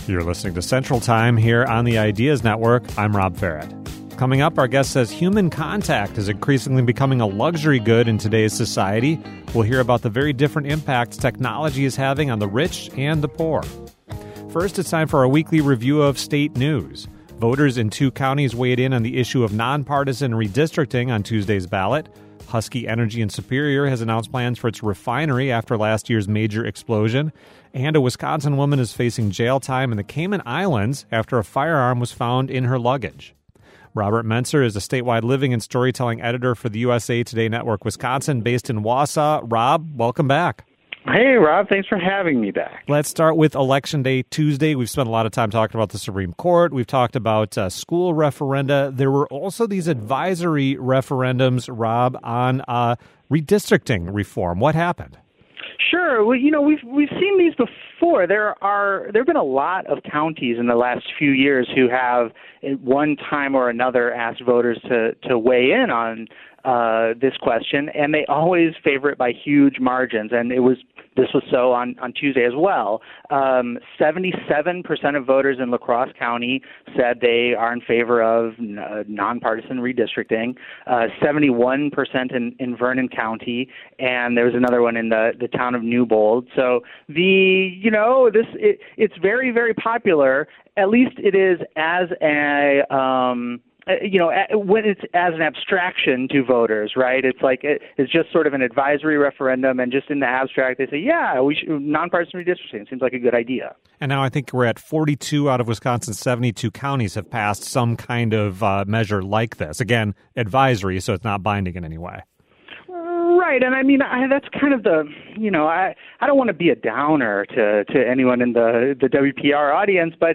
You're listening to Central Time here on the Ideas Network. I'm Rob Farrett. Coming up, our guest says human contact is increasingly becoming a luxury good in today's society. We'll hear about the very different impacts technology is having on the rich and the poor. First, it's time for our weekly review of state news. Voters in 2 counties weighed in on the issue of nonpartisan redistricting on Tuesday's ballot. Husky Energy in Superior has announced plans for its refinery after last year's major explosion. And a Wisconsin woman is facing jail time in the Cayman Islands after a firearm was found in her luggage. Robert Mentzer is a statewide living and storytelling editor for the USA Today Network Wisconsin, based in Wausau. Rob, welcome back. Hey, Rob. Thanks for having me back. Let's start with Election Day Tuesday. We've spent a lot of time talking about the Supreme Court. We've talked about school referenda. There were also these advisory referendums, Rob, on redistricting reform. What happened? Sure. Well, we've seen these before. There have been a lot of counties in the last few years who have, at one time or another, asked voters to weigh in on this question, and they always favor it by huge margins. And this was so on Tuesday as well. 77% of voters in La Crosse County said they are in favor of nonpartisan redistricting. 71% in Vernon County, and there was another one in the town of Newbold. So it's very, very popular. At least it is as a when it's as an abstraction to voters, right? It's like it's just sort of an advisory referendum, and just in the abstract, they say, yeah, we should nonpartisan redistricting. Seems like a good idea. And now I think we're at 42 out of Wisconsin's 72 counties have passed some kind of measure like this. Again, advisory, so it's not binding in any way. Right, and I mean that's kind of the I don't want to be a downer to anyone in the WPR audience, but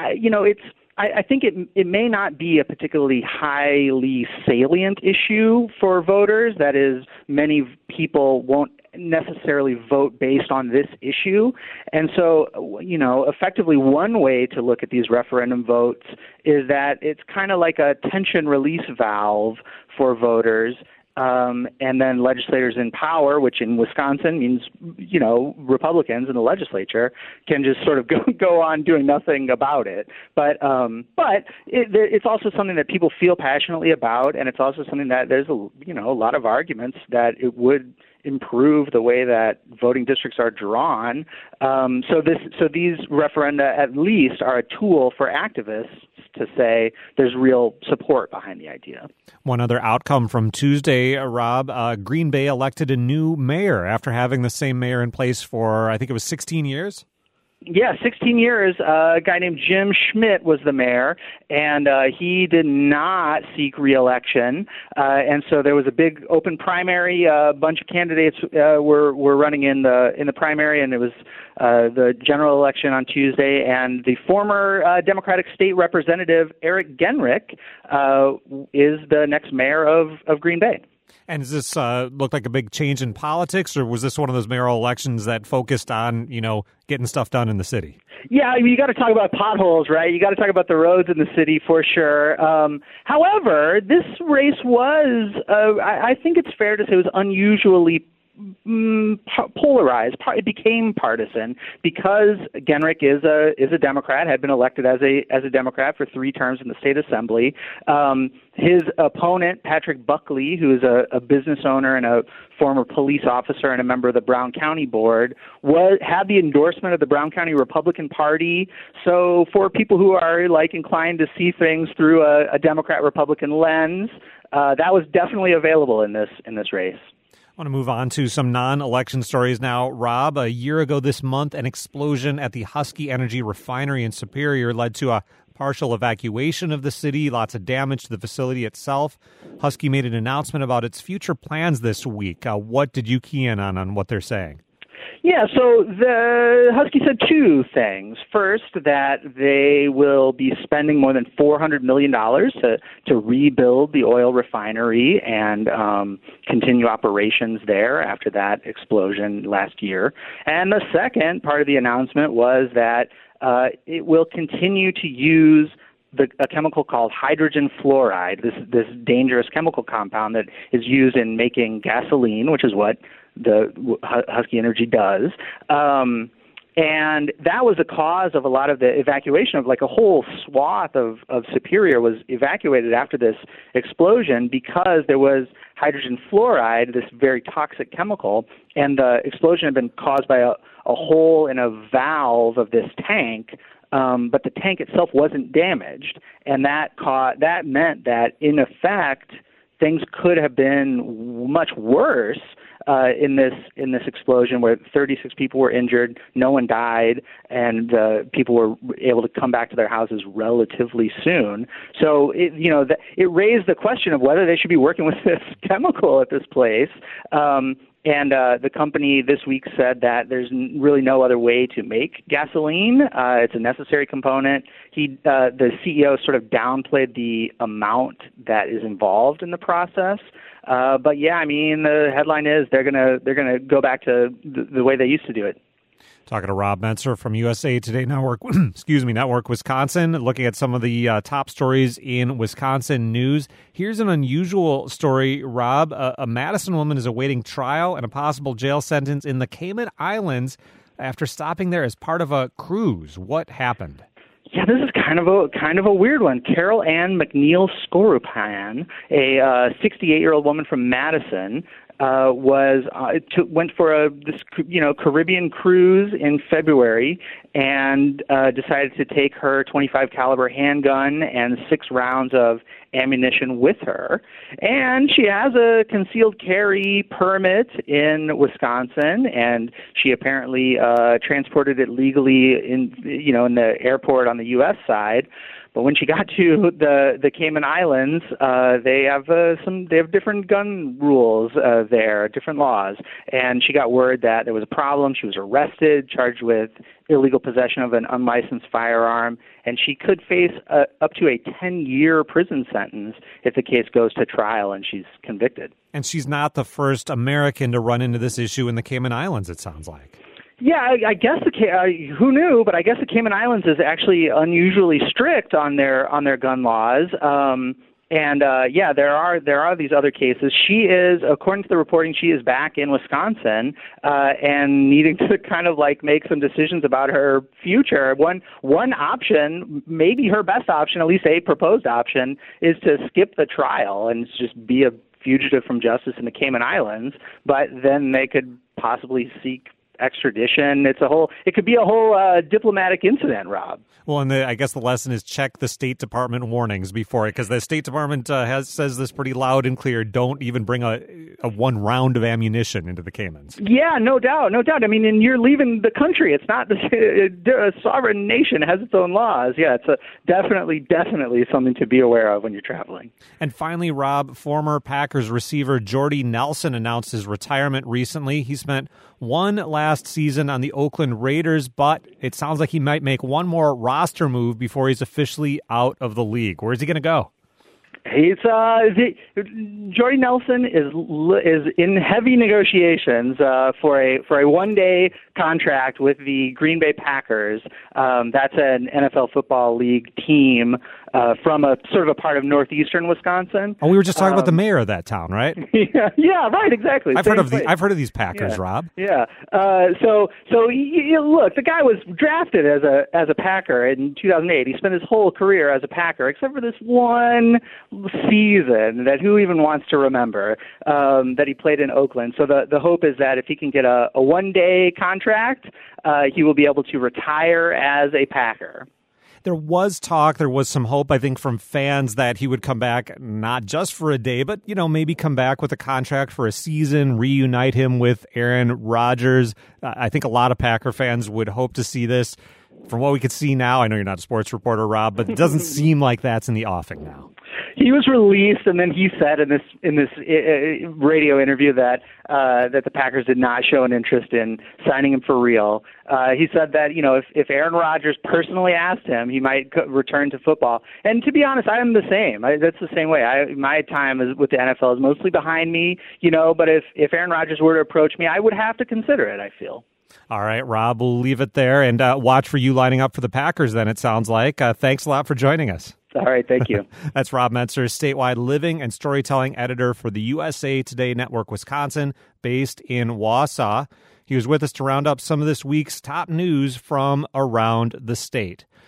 I think it may not be a particularly highly salient issue for voters. That is, many people won't necessarily vote based on this issue. And so, effectively one way to look at these referendum votes is that it's kind of like a tension release valve for voters. And then legislators in power, which in Wisconsin means, Republicans in the legislature, can just sort of go on doing nothing about it. But it's also something that people feel passionately about, and it's also something that there's a lot of arguments that it would improve the way that voting districts are drawn. So these referenda at least are a tool for activists to say there's real support behind the idea. One other outcome from Tuesday, Rob, Green Bay elected a new mayor after having the same mayor in place for, I think it was 16 years? Yeah, 16 years. A guy named Jim Schmidt was the mayor, and he did not seek re-election. And so there was a big open primary. A bunch of candidates were running in the primary, and it was the general election on Tuesday. And the former Democratic state representative Eric Genrich is the next mayor of Green Bay. And does this look like a big change in politics, or was this one of those mayoral elections that focused on, getting stuff done in the city? Yeah, I mean, you got to talk about potholes, right? You got to talk about the roads in the city for sure. However, this race was, I think it's fair to say, it was unusually polarized. It became partisan because Genrich is a Democrat, had been elected as a Democrat for 3 terms in the state assembly. His opponent, Patrick Buckley, who is a business owner and a former police officer and a member of the Brown County Board, had the endorsement of the Brown County Republican Party. So for people who are inclined to see things through a Democrat-Republican lens, that was definitely available in this race. I want to move on to some non-election stories now. Rob, a year ago this month, an explosion at the Husky Energy refinery in Superior led to a partial evacuation of the city, lots of damage to the facility itself. Husky made an announcement about its future plans this week. What did you key in on what they're saying? Yeah, so the Husky said 2 things. First, that they will be spending more than $400 million to rebuild the oil refinery and continue operations there after that explosion last year. And the second part of the announcement was that it will continue to use a chemical called hydrogen fluoride, this dangerous chemical compound that is used in making gasoline, which is what the Husky Energy does. And that was the cause of a lot of the evacuation of like a whole swath of Superior was evacuated after this explosion because there was hydrogen fluoride, this very toxic chemical, and the explosion had been caused by a hole in a valve of this tank, but the tank itself wasn't damaged. And that meant that, in effect, things could have been much worse in this explosion, where 36 people were injured, no one died, and people were able to come back to their houses relatively soon. So it raised the question of whether they should be working with this chemical at this place. And the company this week said that there's really no other way to make gasoline. It's a necessary component. The CEO sort of downplayed the amount that is involved in the process. But yeah, I mean, the headline is they're gonna go back to the way they used to do it. Talking to Rob Metzer from USA Today Network, Network Wisconsin, looking at some of the top stories in Wisconsin news. Here's an unusual story, Rob. A Madison woman is awaiting trial and a possible jail sentence in the Cayman Islands after stopping there as part of a cruise. What happened? Yeah, this is kind of a weird one. Carol Ann McNeil Skorupan, a 68-year-old woman from Madison, went for this Caribbean cruise in February and decided to take her .25 caliber handgun and 6 rounds of ammunition with her. And she has a concealed carry permit in Wisconsin, and she apparently transported it legally in the airport on the U.S. side. But when she got to the Cayman Islands, they have different gun rules there, different laws. And she got word that there was a problem. She was arrested, charged with illegal possession of an unlicensed firearm, and she could face up to a 10-year prison sentence if the case goes to trial and she's convicted. And she's not the first American to run into this issue in the Cayman Islands, it sounds like. Yeah, I guess who knew? But I guess the Cayman Islands is actually unusually strict on their gun laws. There are these other cases. She is, according to the reporting, she is back in Wisconsin and needing to kind of like make some decisions about her future. One option, maybe her best option, at least a proposed option, is to skip the trial and just be a fugitive from justice in the Cayman Islands. But then they could possibly seek extradition. It could be a whole diplomatic incident, Rob. Well, and I guess the lesson is check the State Department warnings before it, because the State Department says this pretty loud and clear. Don't even bring a 1 round of ammunition into the Caymans. Yeah, no doubt. I mean, and you're leaving the country. It's not a sovereign nation. It has its own laws. Yeah, it's definitely something to be aware of when you're traveling. And finally, Rob, former Packers receiver Jordy Nelson announced his retirement recently. He spent one last season on the Oakland Raiders, but it sounds like he might make one more roster move before he's officially out of the league. Where's he going to go? Jordy Nelson is in heavy negotiations for a one-day contract with the Green Bay Packers. That's an NFL Football League team from a sort of a part of northeastern Wisconsin. Oh, we were just talking about the mayor of that town, right? Yeah, right, exactly. I've heard of these Packers, Rob. Yeah. So look, the guy was drafted as a Packer in 2008. He spent his whole career as a Packer, except for this one season that who even wants to remember that he played in Oakland. So the hope is that if he can get a one-day contract, he will be able to retire as a Packer. There was some hope, I think, from fans that he would come back not just for a day, but, maybe come back with a contract for a season, reunite him with Aaron Rodgers. I think a lot of Packer fans would hope to see this. From what we could see now, I know you're not a sports reporter, Rob, but it doesn't seem like that's in the offing now. He was released, and then he said in this radio interview that the Packers did not show an interest in signing him for real. He said that if Aaron Rodgers personally asked him, he might return to football. And to be honest, I am the same. That's the same way. My time with the NFL is mostly behind me, But if Aaron Rodgers were to approach me, I would have to consider it. I feel. All right, Rob, we'll leave it there and watch for you lining up for the Packers then, it sounds like. Thanks a lot for joining us. All right, thank you. That's Rob Metzer, statewide living and storytelling editor for the USA Today Network Wisconsin, based in Wausau. He was with us to round up some of this week's top news from around the state.